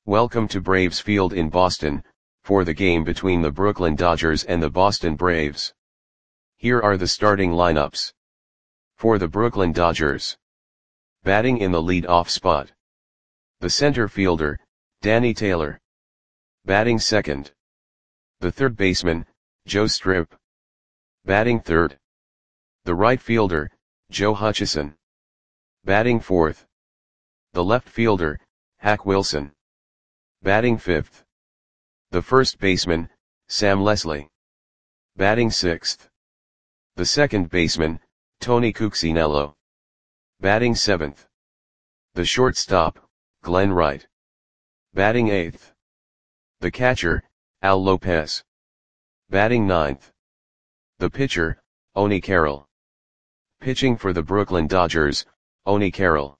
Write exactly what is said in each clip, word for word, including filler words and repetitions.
Welcome to Braves Field in Boston, for the game between the Brooklyn Dodgers and the Boston Braves. Here are the starting lineups. For the Brooklyn Dodgers. Batting in the lead-off spot. The center fielder, Danny Taylor. Batting second. The third baseman, Joe Strip. Batting third. The right fielder, Joe Hutchison. Batting fourth. The left fielder, Hack Wilson. Batting fifth. The first baseman, Sam Leslie. Batting sixth. The second baseman, Tony Cuccinello. Batting seventh. The shortstop, Glenn Wright. Batting eighth. The catcher, Al Lopez. Batting ninth. The pitcher, Oni Carroll. Pitching for the Brooklyn Dodgers, Oni Carroll.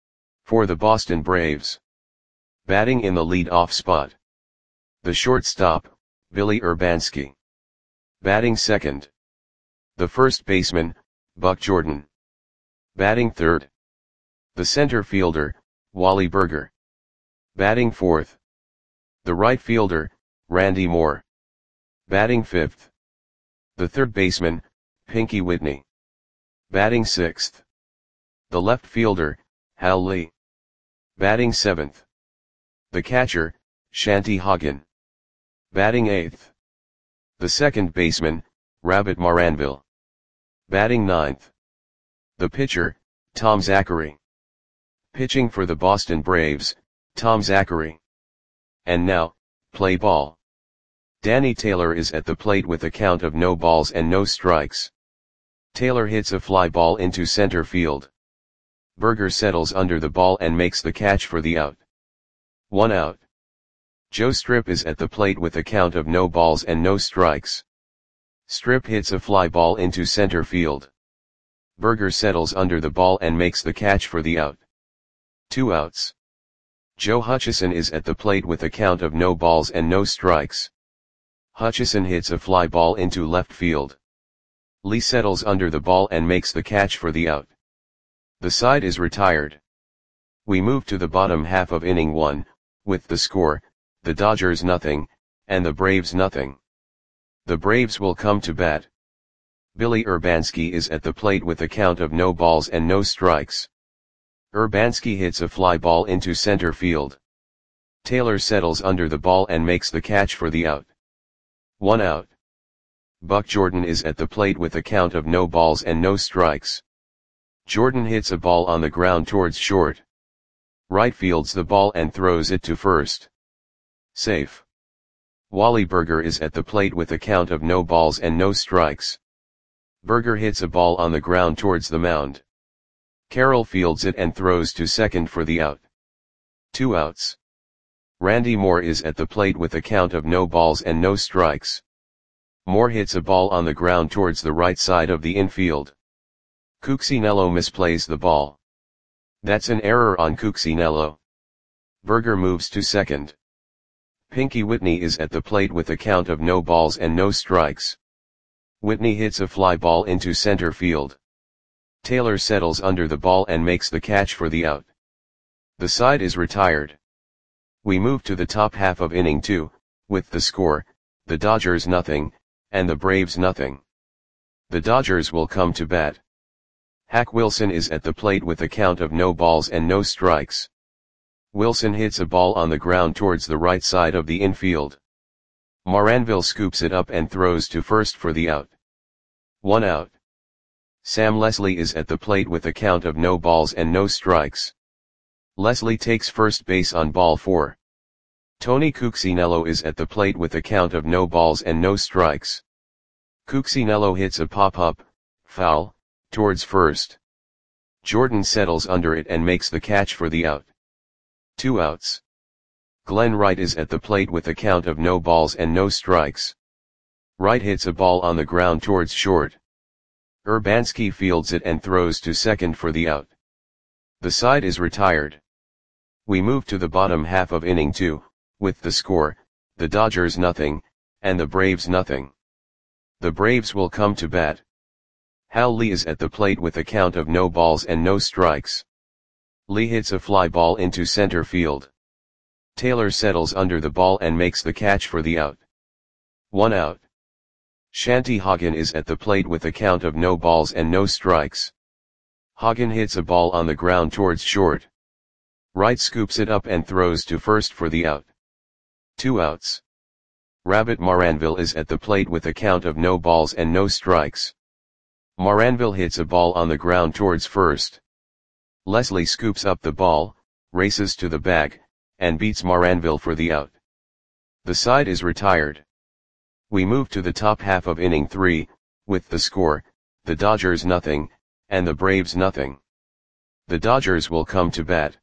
For the Boston Braves. Batting in the lead-off spot. The shortstop, Billy Urbanski. Batting second. The first baseman, Buck Jordan. Batting third. The center fielder, Wally Burger. Batting fourth. The right fielder, Randy Moore. Batting fifth. The third baseman, Pinky Whitney. Batting sixth. The left fielder, Hal Lee. Batting seventh. The catcher, Shanty Hagen. Batting eighth. The second baseman, Rabbit Maranville. Batting ninth. The pitcher, Tom Zachary. Pitching for the Boston Braves, Tom Zachary. And now, play ball. Danny Taylor is at the plate with a count of no balls and no strikes. Taylor hits a fly ball into center field. Burger settles under the ball and makes the catch for the out. One out. Joe Strip is at the plate with a count of no balls and no strikes. Strip hits a fly ball into center field. Burger settles under the ball and makes the catch for the out. Two outs. Joe Hutchison is at the plate with a count of no balls and no strikes. Hutchison hits a fly ball into left field. Lee settles under the ball and makes the catch for the out. The side is retired. We move to the bottom half of inning one, with the score, the Dodgers nothing, and the Braves nothing. The Braves will come to bat. Billy Urbanski is at the plate with a count of no balls and no strikes. Urbanski hits a fly ball into center field. Taylor settles under the ball and makes the catch for the out. One out. Buck Jordan is at the plate with a count of no balls and no strikes. Jordan hits a ball on the ground towards short. Right fields the ball and throws it to first. Safe. Wally Burger is at the plate with a count of no balls and no strikes. Burger hits a ball on the ground towards the mound. Carroll fields it and throws to second for the out. Two outs. Randy Moore is at the plate with a count of no balls and no strikes. Moore hits a ball on the ground towards the right side of the infield. Cuccinello misplays the ball. That's an error on Cuccinello. Burger moves to second. Pinky Whitney is at the plate with a count of no balls and no strikes. Whitney hits a fly ball into center field. Taylor settles under the ball and makes the catch for the out. The side is retired. We move to the top half of inning two, with the score, the Dodgers nothing, and the Braves nothing. The Dodgers will come to bat. Hack Wilson is at the plate with a count of no balls and no strikes. Wilson hits a ball on the ground towards the right side of the infield. Maranville scoops it up and throws to first for the out. One out. Sam Leslie is at the plate with a count of no balls and no strikes. Leslie takes first base on ball four. Tony Cuccinello is at the plate with a count of no balls and no strikes. Cuccinello hits a pop-up, foul, towards first. Jordan settles under it and makes the catch for the out. Two outs. Glenn Wright is at the plate with a count of no balls and no strikes. Wright hits a ball on the ground towards short. Urbanski fields it and throws to second for the out. The side is retired. We move to the bottom half of inning two, with the score, the Dodgers nothing, and the Braves nothing. The Braves will come to bat. Hal Lee is at the plate with a count of no balls and no strikes. Lee hits a fly ball into center field. Taylor settles under the ball and makes the catch for the out. One out. Shanti Hagen is at the plate with a count of no balls and no strikes. Hagen hits a ball on the ground towards short. Wright scoops it up and throws to first for the out. Two outs. Rabbit Maranville is at the plate with a count of no balls and no strikes. Maranville hits a ball on the ground towards first. Leslie scoops up the ball, races to the bag, and beats Maranville for the out. The side is retired. We move to the top half of inning three, with the score, the Dodgers nothing, and the Braves nothing. The Dodgers will come to bat.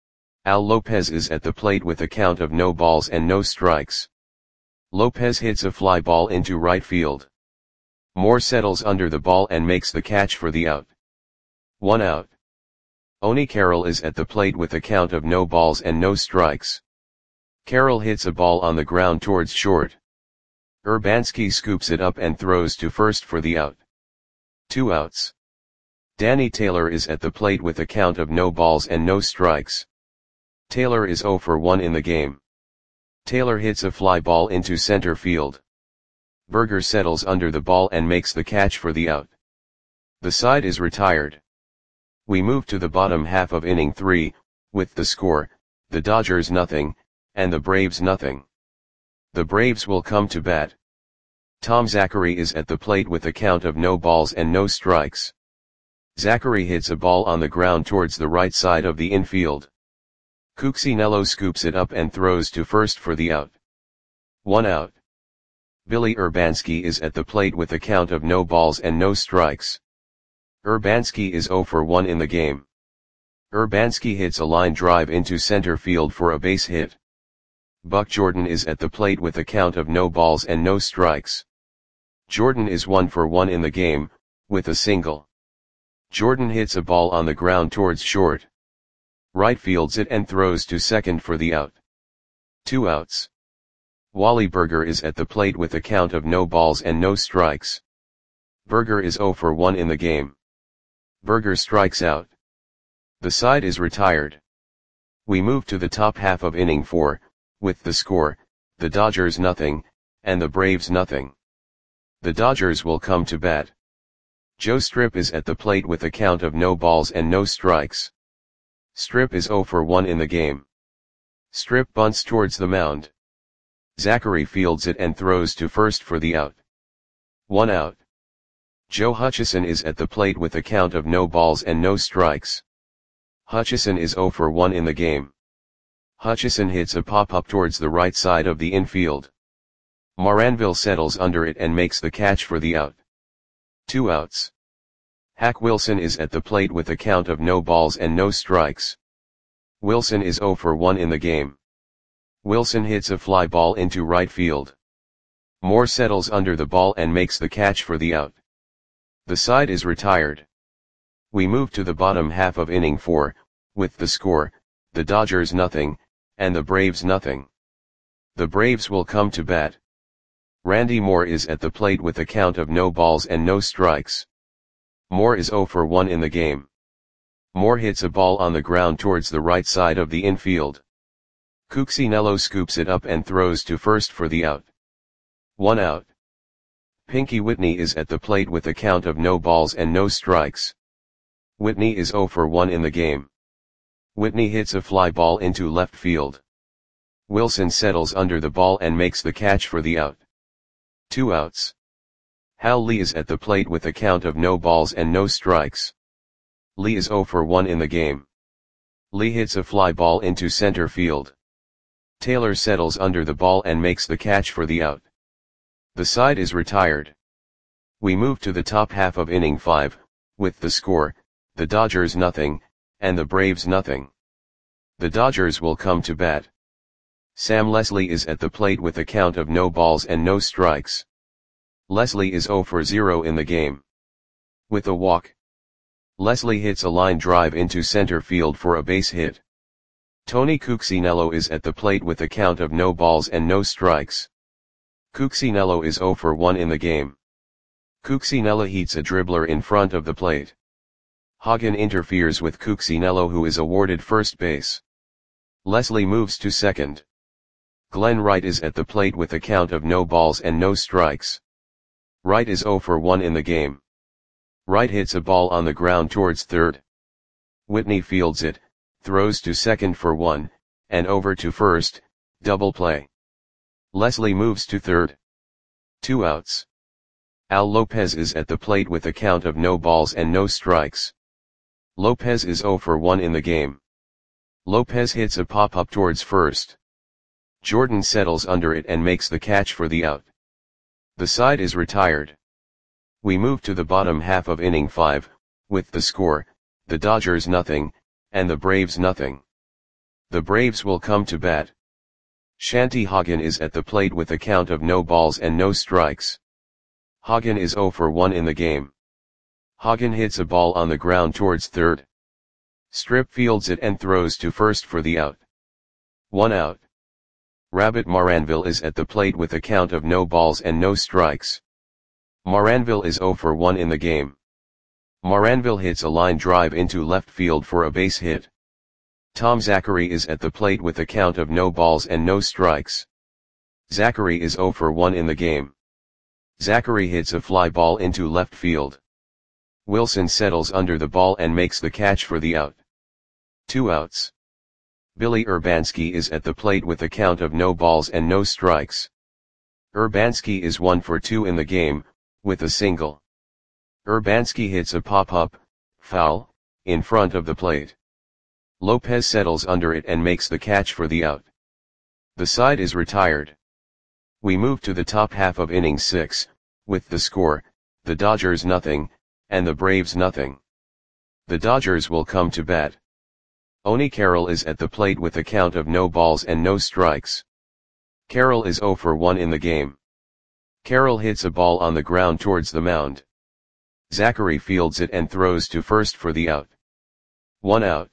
Al Lopez is at the plate with a count of no balls and no strikes. Lopez hits a fly ball into right field. Moore settles under the ball and makes the catch for the out. One out. Oni Carroll is at the plate with a count of no balls and no strikes. Carroll hits a ball on the ground towards short. Urbanski scoops it up and throws to first for the out. Two outs. Danny Taylor is at the plate with a count of no balls and no strikes. Taylor is zero for one in the game. Taylor hits a fly ball into center field. Berger settles under the ball and makes the catch for the out. The side is retired. We move to the bottom half of inning three, with the score, the Dodgers nothing, and the Braves nothing. The Braves will come to bat. Tom Zachary is at the plate with a count of no balls and no strikes. Zachary hits a ball on the ground towards the right side of the infield. Cuccinello scoops it up and throws to first for the out. One out. Billy Urbanski is at the plate with a count of no balls and no strikes. Urbanski is zero for one in the game. Urbanski hits a line drive into center field for a base hit. Buck Jordan is at the plate with a count of no balls and no strikes. Jordan is one for one in the game, with a single. Jordan hits a ball on the ground towards short. Right fields it and throws to second for the out. Two outs. Wally Berger is at the plate with a count of no balls and no strikes. Berger is zero for one in the game. Berger strikes out. The side is retired. We move to the top half of inning four, with the score, the Dodgers nothing, and the Braves nothing. The Dodgers will come to bat. Joe Strip is at the plate with a count of no balls and no strikes. Strip is zero for one in the game. Strip bunts towards the mound. Zachary fields it and throws to first for the out. One out. Joe Hutchison is at the plate with a count of no balls and no strikes. Hutchison is zero for one in the game. Hutchison hits a pop-up towards the right side of the infield. Maranville settles under it and makes the catch for the out. Two outs. Hack Wilson is at the plate with a count of no balls and no strikes. Wilson is zero for one in the game. Wilson hits a fly ball into right field. Moore settles under the ball and makes the catch for the out. The side is retired. We move to the bottom half of inning four, with the score, the Dodgers nothing, and the Braves nothing. The Braves will come to bat. Randy Moore is at the plate with a count of no balls and no strikes. Moore is zero for one in the game. Moore hits a ball on the ground towards the right side of the infield. Cuccinello scoops it up and throws to first for the out. One out. Pinky Whitney is at the plate with a count of no balls and no strikes. Whitney is zero for one in the game. Whitney hits a fly ball into left field. Wilson settles under the ball and makes the catch for the out. Two outs. Hal Lee is at the plate with a count of no balls and no strikes. Lee is zero for one in the game. Lee hits a fly ball into center field. Taylor settles under the ball and makes the catch for the out. The side is retired. We move to the top half of inning five, with the score, the Dodgers nothing, and the Braves nothing. The Dodgers will come to bat. Sam Leslie is at the plate with a count of no balls and no strikes. Leslie is zero for zero in the game. With a walk. Leslie hits a line drive into center field for a base hit. Tony Cuccinello is at the plate with a count of no balls and no strikes. Cuccinello is zero for one in the game. Cuccinello heats a dribbler in front of the plate. Hagen interferes with Cuccinello, who is awarded first base. Leslie moves to second. Glenn Wright is at the plate with a count of no balls and no strikes. Wright is zero for one in the game. Wright hits a ball on the ground towards third. Whitney fields it, throws to second for one, and over to first, double play. Leslie moves to third. Two outs. Al Lopez is at the plate with a count of no balls and no strikes. Lopez is zero for one in the game. Lopez hits a pop-up towards first. Jordan settles under it and makes the catch for the out. The side is retired. We move to the bottom half of inning five, with the score, the Dodgers nothing, and the Braves nothing. The Braves will come to bat. Shanty Hagen is at the plate with a count of no balls and no strikes. Hagen is zero for one in the game. Hagen hits a ball on the ground towards third. Strip fields it and throws to first for the out. One out. Rabbit Maranville is at the plate with a count of no balls and no strikes. Maranville is zero for one in the game. Maranville hits a line drive into left field for a base hit. Tom Zachary is at the plate with a count of no balls and no strikes. Zachary is zero for one in the game. Zachary hits a fly ball into left field. Wilson settles under the ball and makes the catch for the out. Two outs. Billy Urbanski is at the plate with a count of no balls and no strikes. Urbanski is one for two in the game, with a single. Urbanski hits a pop-up, foul, in front of the plate. Lopez settles under it and makes the catch for the out. The side is retired. We move to the top half of inning six, with the score, the Dodgers nothing, and the Braves nothing. The Dodgers will come to bat. Oni Carroll is at the plate with a count of no balls and no strikes. Carroll is zero for one in the game. Carroll hits a ball on the ground towards the mound. Zachary fields it and throws to first for the out. One out.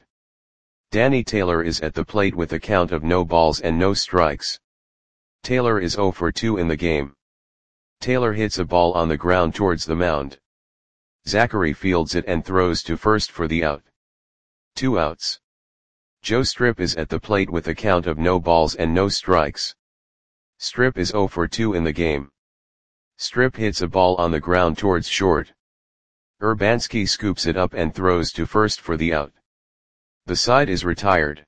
Danny Taylor is at the plate with a count of no balls and no strikes. Taylor is zero for two in the game. Taylor hits a ball on the ground towards the mound. Zachary fields it and throws to first for the out. Two outs. Joe Strip is at the plate with a count of no balls and no strikes. Strip is zero for two in the game. Strip hits a ball on the ground towards short. Urbanski scoops it up and throws to first for the out. The side is retired.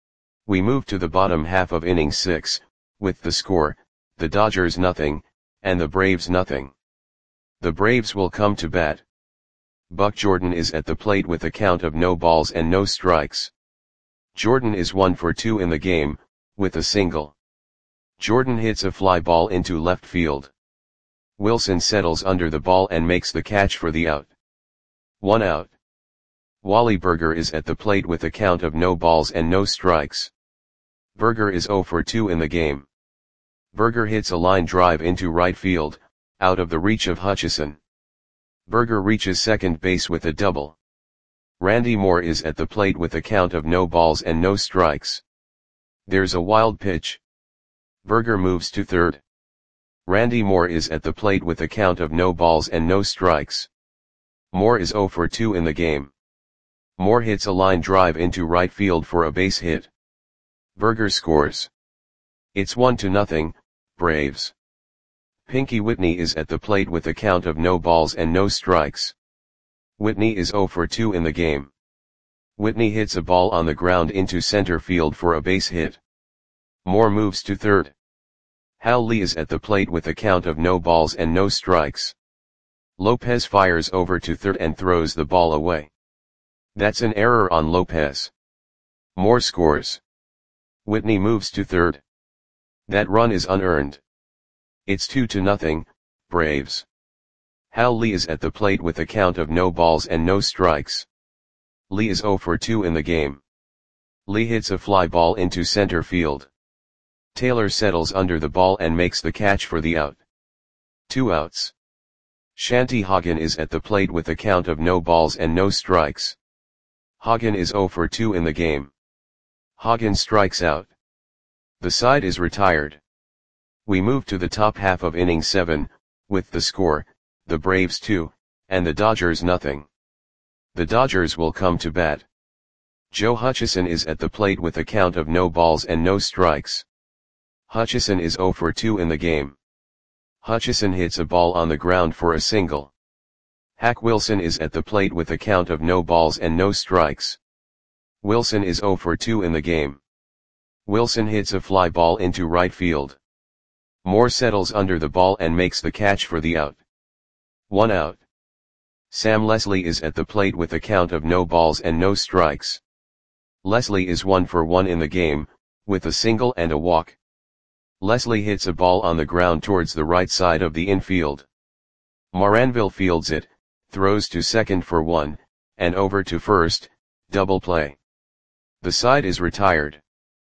We move to the bottom half of inning six, with the score, the Dodgers nothing, and the Braves nothing. The Braves will come to bat. Buck Jordan is at the plate with a count of no balls and no strikes. Jordan is one for two in the game, with a single. Jordan hits a fly ball into left field. Wilson settles under the ball and makes the catch for the out. One out. Wally Berger is at the plate with a count of no balls and no strikes. Berger is zero for two in the game. Berger hits a line drive into right field, out of the reach of Hutchison. Berger reaches second base with a double. Randy Moore is at the plate with a count of no balls and no strikes. There's a wild pitch. Berger moves to third. Randy Moore is at the plate with a count of no balls and no strikes. Moore is zero for two in the game. Moore hits a line drive into right field for a base hit. Berger scores. It's one to nothing, Braves. Pinky Whitney is at the plate with a count of no balls and no strikes. Whitney is zero for two in the game. Whitney hits a ball on the ground into center field for a base hit. Moore moves to third. Hal Lee is at the plate with a count of no balls and no strikes. Lopez fires over to third and throws the ball away. That's an error on Lopez. Moore scores. Whitney moves to third. That run is unearned. It's two to nothing, Braves. Hal Lee is at the plate with a count of no balls and no strikes. Lee is zero for two in the game. Lee hits a fly ball into center field. Taylor settles under the ball and makes the catch for the out. Two outs. Shanty Hagen is at the plate with a count of no balls and no strikes. Hagen is zero for two in the game. Hagen strikes out. The side is retired. We move to the top half of inning seven, with the score, the Braves two, and the Dodgers nothing. The Dodgers will come to bat. Joe Hutchison is at the plate with a count of no balls and no strikes. Hutchison is zero for two in the game. Hutchison hits a ball on the ground for a single. Hack Wilson is at the plate with a count of no balls and no strikes. Wilson is zero for two in the game. Wilson hits a fly ball into right field. Moore settles under the ball and makes the catch for the out. One out. Sam Leslie is at the plate with a count of no balls and no strikes. Leslie is one for one in the game, with a single and a walk. Leslie hits a ball on the ground towards the right side of the infield. Moranville fields it, throws to second for one, and over to first, double play. The side is retired.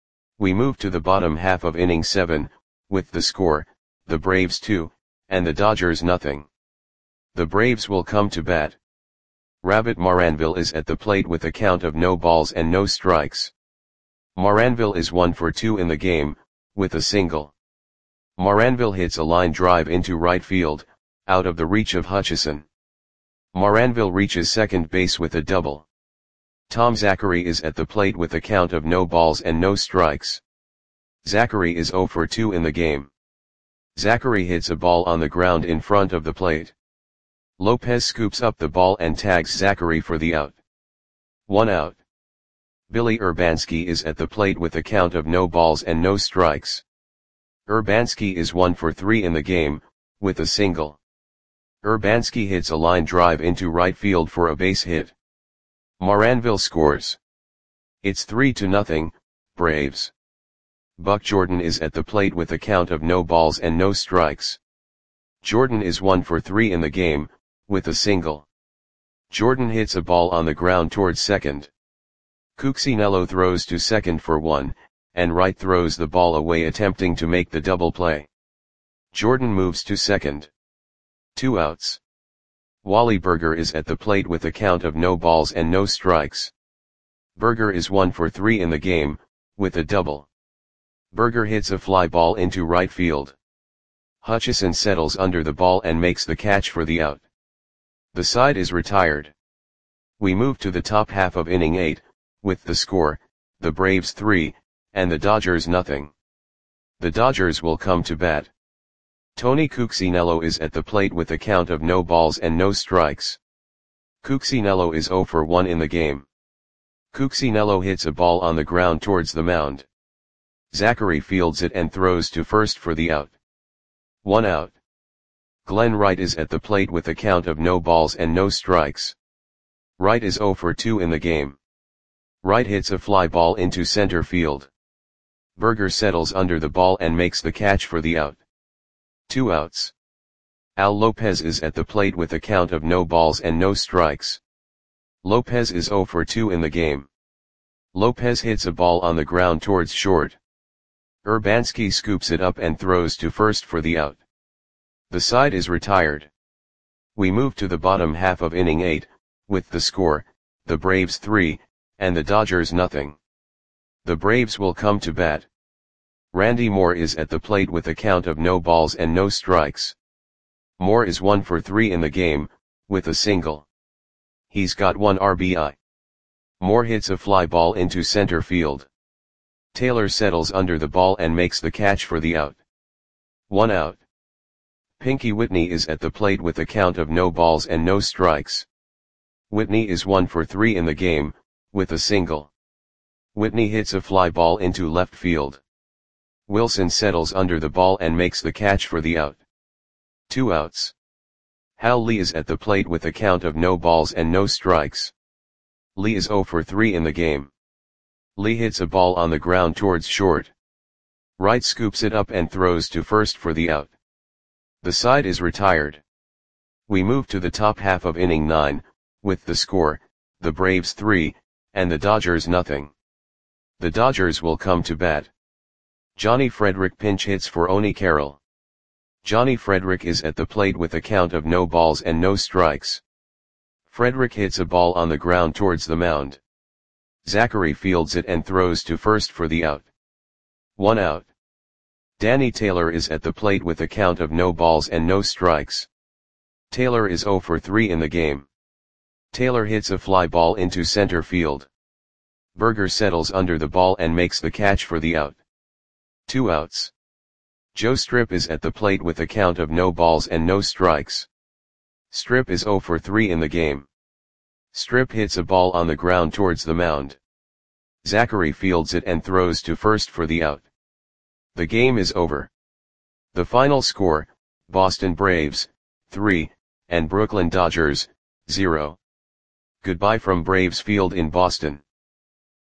We move to the bottom half of inning seven, with the score, the Braves two, and the Dodgers nothing. The Braves will come to bat. Rabbit Moranville is at the plate with a count of no balls and no strikes. Moranville is one for two in the game, with a single. Moranville hits a line drive into right field, out of the reach of Hutchison. Moranville reaches second base with a double. Tom Zachary is at the plate with a count of no balls and no strikes. Zachary is zero for two in the game. Zachary hits a ball on the ground in front of the plate. Lopez scoops up the ball and tags Zachary for the out. One out. Billy Urbanski is at the plate with a count of no balls and no strikes. Urbanski is one for three in the game, with a single. Urbanski hits a line drive into right field for a base hit. Moranville scores. It's three to nothing, Braves. Buck Jordan is at the plate with a count of no balls and no strikes. Jordan is one for three in the game, with a single. Jordan hits a ball on the ground towards second. Cuccinello throws to second for one, and Wright throws the ball away attempting to make the double play. Jordan moves to second. Two outs. Wally Berger is at the plate with a count of no balls and no strikes. Berger is one for three in the game, with a double. Berger hits a fly ball into right field. Hutchison settles under the ball and makes the catch for the out. The side is retired. We move to the top half of inning eight, with the score, the Braves three, and the Dodgers nothing. The Dodgers will come to bat. Tony Cuccinello is at the plate with a count of no balls and no strikes. Cuccinello is zero for one in the game. Cuccinello hits a ball on the ground towards the mound. Zachary fields it and throws to first for the out. One out. Glenn Wright is at the plate with a count of no balls and no strikes. Wright is zero for two in the game. Wright hits a fly ball into center field. Berger settles under the ball and makes the catch for the out. Two outs. Al Lopez is at the plate with a count of no balls and no strikes. Lopez is zero for two in the game. Lopez hits a ball on the ground towards short. Urbanski scoops it up and throws to first for the out. The side is retired. We move to the bottom half of inning eight, with the score, the Braves three, and the Dodgers nothing. The Braves will come to bat. Randy Moore is at the plate with a count of no balls and no strikes. Moore is one for three in the game, with a single. He's got one R B I. Moore hits a fly ball into center field. Taylor settles under the ball and makes the catch for the out. One out. Pinky Whitney is at the plate with a count of no balls and no strikes. Whitney is one for three in the game, with a single. Whitney hits a fly ball into left field. Wilson settles under the ball and makes the catch for the out. Two outs. Hal Lee is at the plate with a count of no balls and no strikes. Lee is zero for three in the game. Lee hits a ball on the ground towards short. Wright scoops it up and throws to first for the out. The side is retired. We move to the top half of inning nine, with the score, the Braves three, and the Dodgers nothing. The Dodgers will come to bat. Johnny Frederick pinch hits for Oni Carroll. Johnny Frederick is at the plate with a count of no balls and no strikes. Frederick hits a ball on the ground towards the mound. Zachary fields it and throws to first for the out. One out. Danny Taylor is at the plate with a count of no balls and no strikes. Taylor is zero for three in the game. Taylor hits a fly ball into center field. Berger settles under the ball and makes the catch for the out. Two outs. Joe Strip is at the plate with a count of no balls and no strikes. Strip is zero for three in the game. Strip hits a ball on the ground towards the mound. Zachary fields it and throws to first for the out. The game is over. The final score, Boston Braves, three, and Brooklyn Dodgers, zero. Goodbye from Braves Field in Boston.